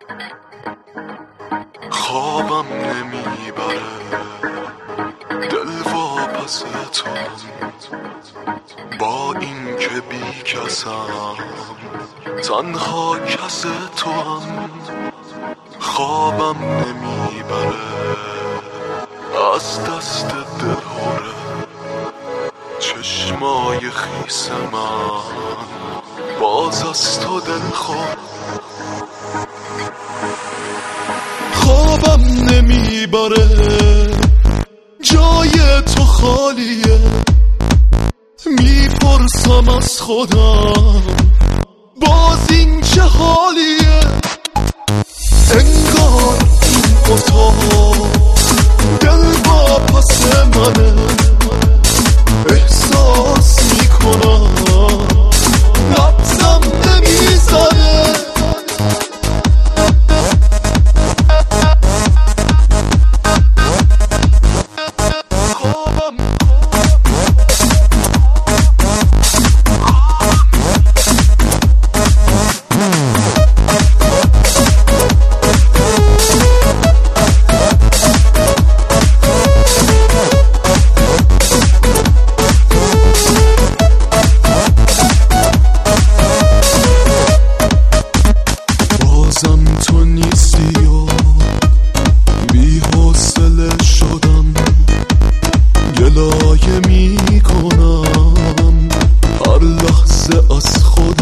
خوابم نمیبره دل واپس تو، با این که بی کسم تنها کس تو هم. خوابم نمیبره از دست دلهوره چشمای خیس من باز از تو دلخور. خوابم نمیبره جای تو خالیه، میپرسم از خودم باز این چه حالیه. انگار این اتاق دل واپس منه، احساس میکنم نبضم نمیزنه. تو نیستی و بی حوصله شدم، گلایه میکنم هر لحظه از خودم.